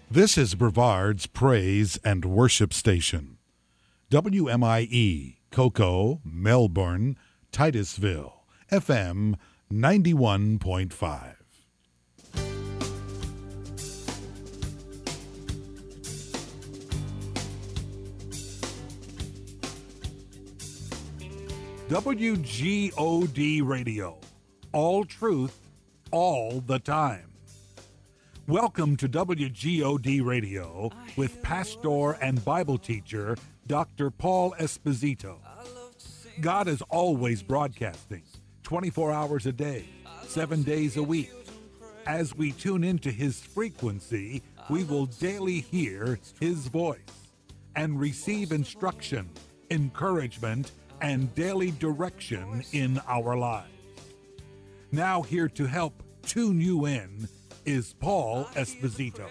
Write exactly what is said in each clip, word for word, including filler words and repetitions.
This is Brevard's Praise and Worship Station. W M I E, Cocoa, Melbourne, Titusville, F M ninety-one point five. W G O D Radio, all truth, all the time. Welcome to W G O D Radio with pastor and Bible teacher Doctor Paul Esposito. God is always broadcasting, twenty-four hours a day, seven days a week. As we tune into his frequency, we will daily hear his voice and receive instruction, encouragement, and daily direction in our lives. Now here to help tune you in is Paul Esposito.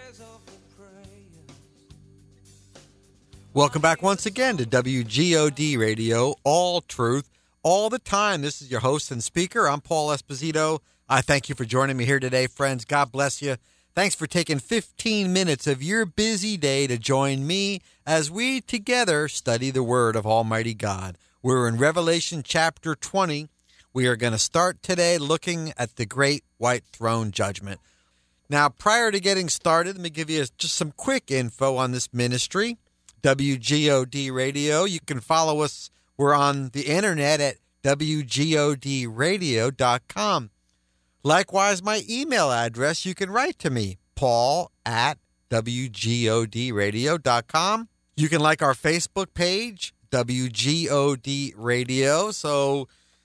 Welcome back once again to W G O D Radio, all truth, all the time. This is your host and speaker. I'm Paul Esposito. I thank you for joining me here today, friends. God bless you. Thanks for taking fifteen minutes of your busy day to join me as we together study the Word of Almighty God. We're in Revelation chapter twenty. We are going to start today looking at the great white throne judgment. Now, prior to getting started, let me give you just some quick info on this ministry, W G O D Radio. You can follow us. We're on the internet at W G O D radio dot com. Likewise, my email address, you can write to me, paul at W G O D radio dot com. You can like our Facebook page, W G O D Radio. So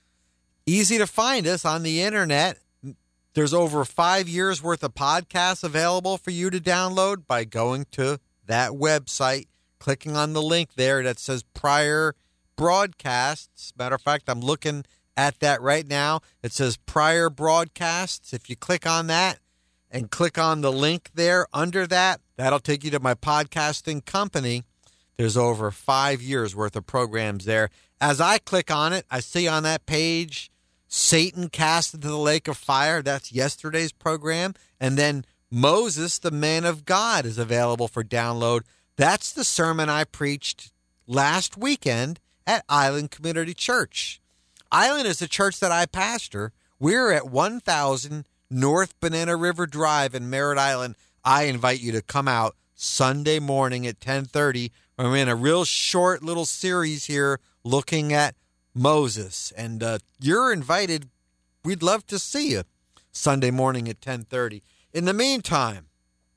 easy to find us on the internet. There's over five years worth of podcasts available for you to download by going to that website, clicking on the link there that says prior broadcasts. Matter of fact, I'm looking at that right now. It says prior broadcasts. If you click on that and click on the link there under that, that'll take you to my podcasting company. There's over five years worth of programs there. As I click on it, I see on that page Satan cast into the lake of fire. That's yesterday's program. And then Moses, the man of God, is available for download. That's the sermon I preached last weekend at Island Community Church. Island is the church that I pastor. We're at one thousand North Banana River Drive in Merritt Island. I invite you to come out Sunday morning at ten thirty. We're in a real short little series here looking at Moses, and uh, you're invited. We'd love to see you Sunday morning at ten thirty. In the meantime,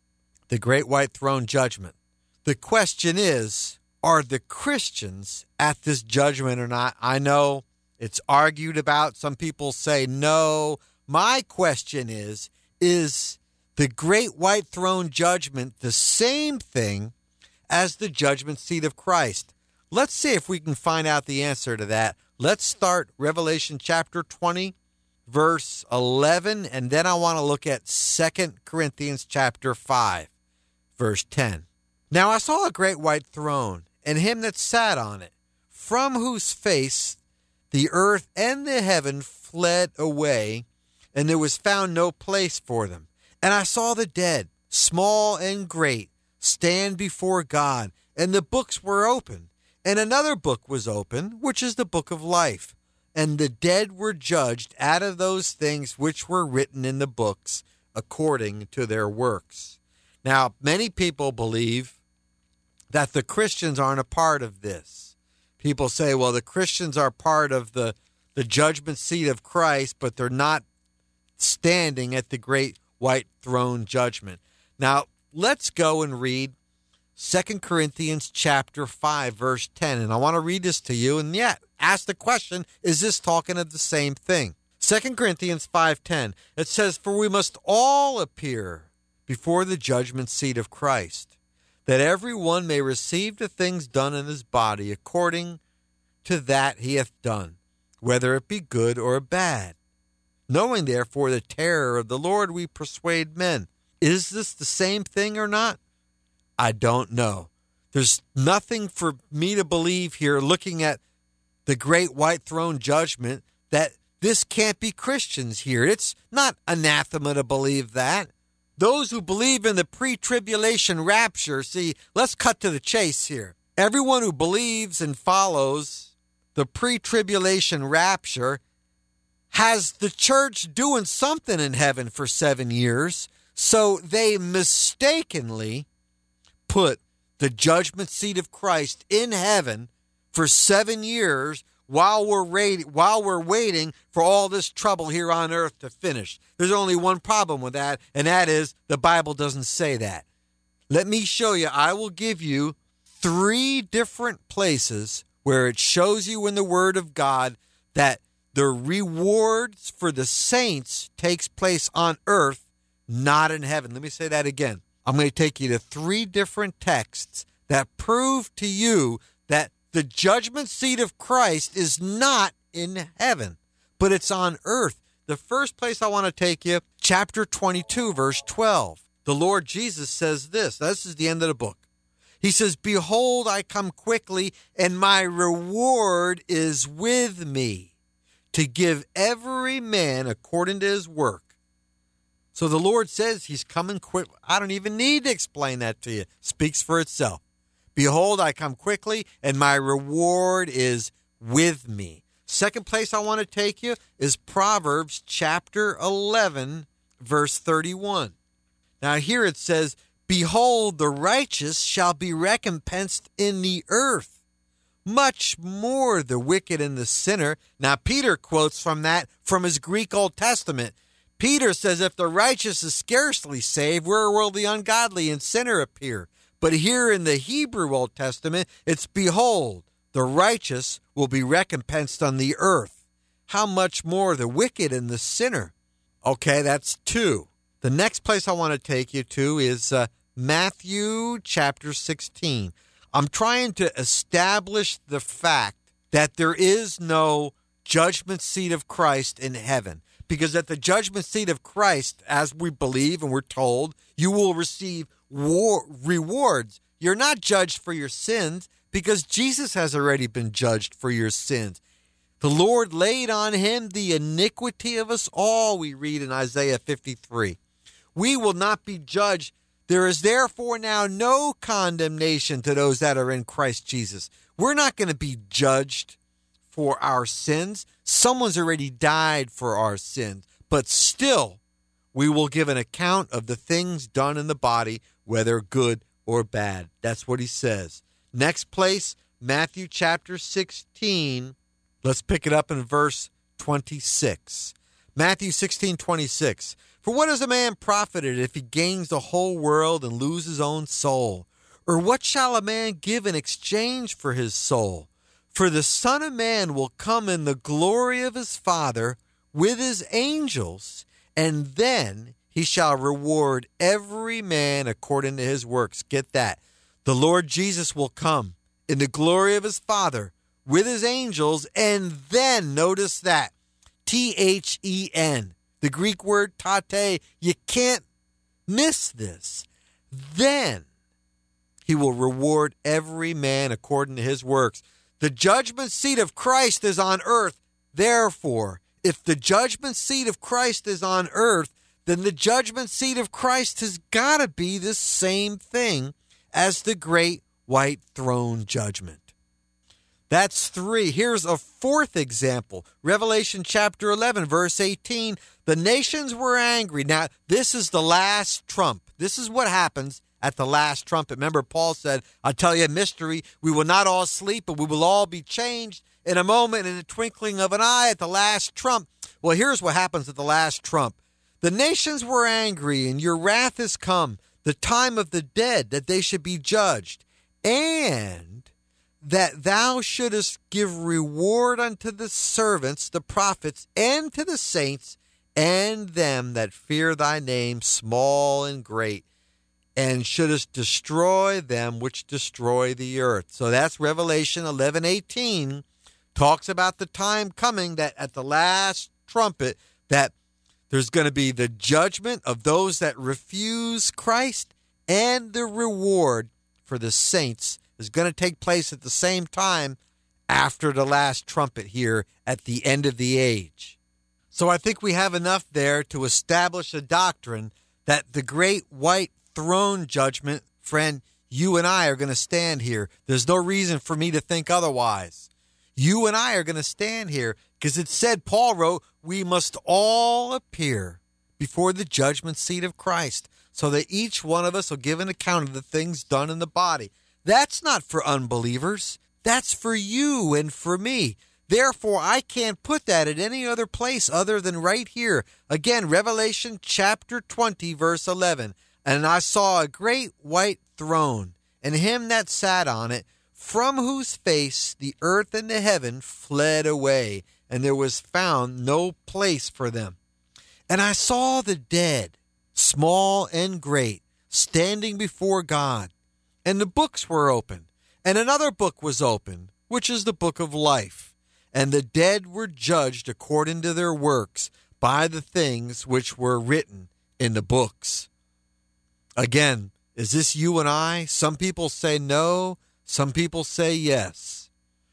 the Great White Throne Judgment. The question is, are the Christians at this judgment or not? I know it's argued about. Some people say no. My question is, is the Great White Throne Judgment the same thing as the judgment seat of Christ? Let's see if we can find out the answer to that. Let's start Revelation chapter twenty, verse eleven, and then I want to look at Second Corinthians chapter five, verse ten. Now I saw a great white throne, and him that sat on it, from whose face the earth and the heaven fled away, and there was found no place for them. And I saw the dead, small and great, stand before God, and the books were open. And another book was open, which is the book of life. And the dead were judged out of those things which were written in the books, according to their works. Now, many people believe that the Christians aren't a part of this. People say, well, the Christians are part of the, the judgment seat of Christ, but they're not standing at the great white throne judgment. Now, let's go and read Second Corinthians chapter five, verse ten. And I want to read this to you. And yet, ask the question, is this talking of the same thing? Second Corinthians five ten. It says, for we must all appear before the judgment seat of Christ, that every one may receive the things done in his body according to that he hath done, whether it be good or bad. Knowing therefore the terror of the Lord, we persuade men. Is this the same thing or not? I don't know. There's nothing for me to believe here looking at the great white throne judgment that this can't be Christians here. It's not anathema to believe that. those who believe in the pre-tribulation rapture, see, let's cut to the chase here. Everyone who believes and follows the pre-tribulation rapture has the church doing something in heaven for seven years, so they mistakenly put the judgment seat of Christ in heaven for seven years while we're waiting, while we're waiting for all this trouble here on earth to finish. There's only one problem with that, and that is the Bible doesn't say that. Let me show you. I will give you three different places where it shows you in the Word of God that the rewards for the saints takes place on earth, not in heaven. Let me say that again. I'm going to take you to three different texts that prove to you that the judgment seat of Christ is not in heaven, but it's on earth. The first place I want to take you, chapter twenty-two, verse twelve. The Lord Jesus says this. This is the end of the book. He says, "Behold, I come quickly, and my reward is with me, to give every man according to his work." So the Lord says he's coming quick. I don't even need to explain that to you. Speaks for itself. Behold, I come quickly, and my reward is with me. Second place I want to take you is Proverbs chapter eleven, verse thirty-one. Now here it says, "Behold, the righteous shall be recompensed in the earth, much more the wicked and the sinner." Now Peter quotes from that from his Greek Old Testament. Peter says, if the righteous is scarcely saved, where will the ungodly and sinner appear? But here in the Hebrew Old Testament, it's, "Behold, the righteous will be recompensed on the earth. How much more the wicked and the sinner?" Okay, that's two. The next place I want to take you to is uh, Matthew chapter sixteen. I'm trying to establish the fact that there is no judgment seat of Christ in heaven. Because at the judgment seat of Christ, as we believe and we're told, you will receive war- rewards. You're not judged for your sins because Jesus has already been judged for your sins. The Lord laid on him the iniquity of us all, we read in Isaiah fifty-three. We will not be judged. There is therefore now no condemnation to those that are in Christ Jesus. We're not going to be judged for our sins. Someone's already died for our sins, but still we will give an account of the things done in the body, whether good or bad. That's what he says. Next place, Matthew chapter sixteen. Let's pick it up in verse twenty-six. Matthew sixteen, twenty-six. "For what is a man profited if he gains the whole world and lose his own soul? Or what shall a man give in exchange for his soul? For the Son of Man will come in the glory of his Father with his angels, and then he shall reward every man according to his works." Get that. The Lord Jesus will come in the glory of his Father with his angels, and then, notice that, T H E N, the Greek word tate, you can't miss this. Then he will reward every man according to his works. The judgment seat of Christ is on earth. Therefore, if the judgment seat of Christ is on earth, then the judgment seat of Christ has got to be the same thing as the great white throne judgment. That's three. Here's a fourth example. Revelation chapter eleven, verse eighteen. "The nations were angry." Now, this is the last trump. This is what happens at the last trumpet. Remember, Paul said, "I'll tell you a mystery. We will not all sleep, but we will all be changed in a moment, in the twinkling of an eye, at the last trump." Well, here's what happens at the last trump. "The nations were angry, and your wrath is come, the time of the dead, that they should be judged, and that thou shouldest give reward unto the servants, the prophets, and to the saints, and them that fear thy name, small and great, and shouldest destroy them which destroy the earth." So that's Revelation eleven eighteen. Talks about the time coming that at the last trumpet that there's going to be the judgment of those that refuse Christ, and the reward for the saints is going to take place at the same time after the last trumpet here at the end of the age. So I think we have enough there to establish a doctrine that the great white throne judgment, friend, you and I are going to stand here. There's no reason for me to think otherwise. You and I are going to stand here because it said, Paul wrote, we must all appear before the judgment seat of Christ so that each one of us will give an account of the things done in the body. That's not for unbelievers. That's for you and for me. Therefore, I can't put that at any other place other than right here. Again, Revelation chapter twenty, verse eleven. And I saw a great white throne, and him that sat on it, from whose face the earth and the heaven fled away, and there was found no place for them. And I saw the dead, small and great, standing before God. And the books were opened, and another book was opened, which is the book of life. And the dead were judged according to their works by the things which were written in the books. Again, is this you and I? Some people say no. Some people say yes.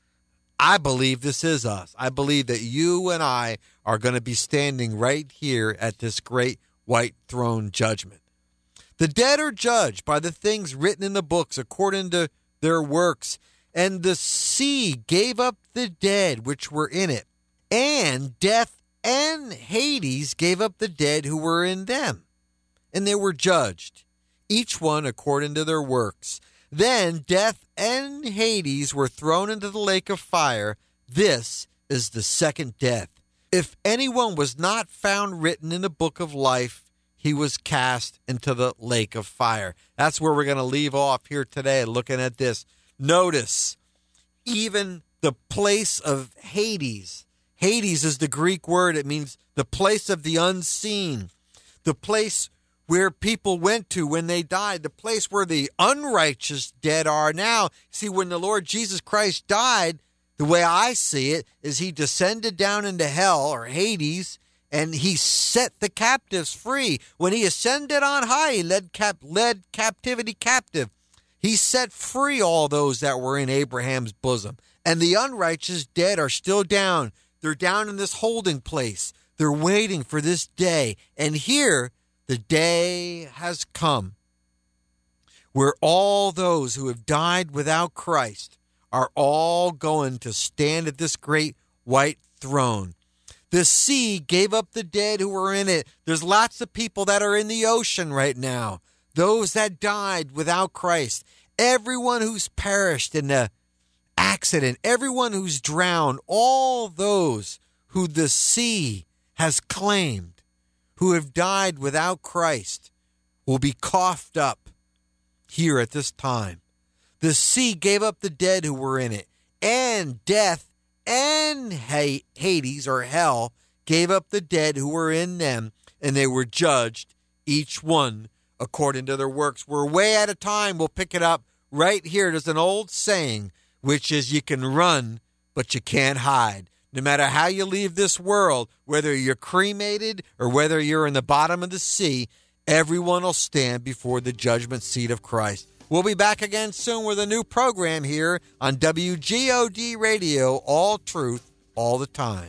I believe this is us. I believe that you and I are going to be standing right here at this great white throne judgment. The dead are judged by the things written in the books according to their works. And the sea gave up the dead which were in it, and death and Hades gave up the dead who were in them. And they were judged, each one according to their works. Then death and Hades were thrown into the lake of fire. This is the second death. If anyone was not found written in the book of life, he was cast into the lake of fire. That's where we're going to leave off here today, looking at this. Notice, even the place of Hades. Hades is the Greek word. It means the place of the unseen, the place where people went to when they died, the place where the unrighteous dead are now. See, when the Lord Jesus Christ died, the way I see it is he descended down into hell or Hades, and he set the captives free. When he ascended on high, he led, cap- led captivity captive. He set free all those that were in Abraham's bosom. And the unrighteous dead are still down. They're down in this holding place. They're waiting for this day. And here, the day has come where all those who have died without Christ are all going to stand at this great white throne. The sea gave up the dead who were in it. There's lots of people that are in the ocean right now. Those that died without Christ. Everyone who's perished in the accident. Everyone who's drowned. All those who the sea has claimed, who have died without Christ, will be coughed up here at this time. The sea gave up the dead who were in it, and death and Hades, or hell, gave up the dead who were in them, and they were judged, each one according to their works. We're way out of time. We'll pick it up right here. There's an old saying, which is you can run, but you can't hide. No matter how you leave this world, whether you're cremated or whether you're in the bottom of the sea, everyone will stand before the judgment seat of Christ. We'll be back again soon with a new program here on W G O D Radio, all truth, all the time.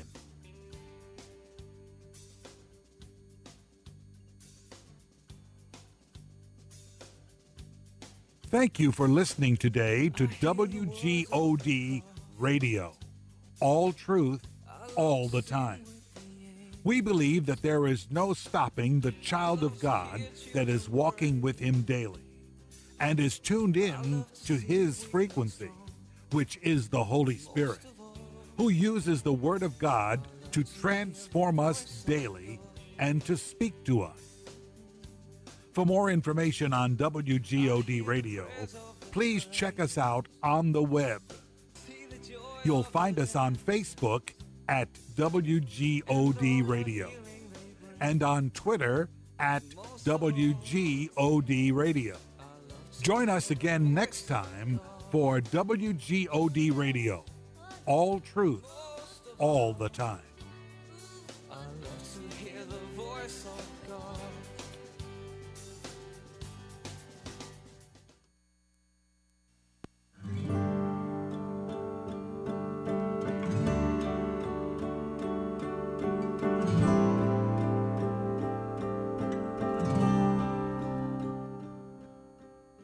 Thank you for listening today to W G O D Radio, all truth, all the time. We believe that there is no stopping the child of God that is walking with him daily and is tuned in to his frequency, which is the Holy Spirit, who uses the Word of God to transform us daily and to speak to us. For more information on W G O D Radio, please check us out on the web. You'll find us on Facebook at W G O D Radio and on Twitter at W G O D Radio. Join us again next time for W G O D Radio, all truth, all the time.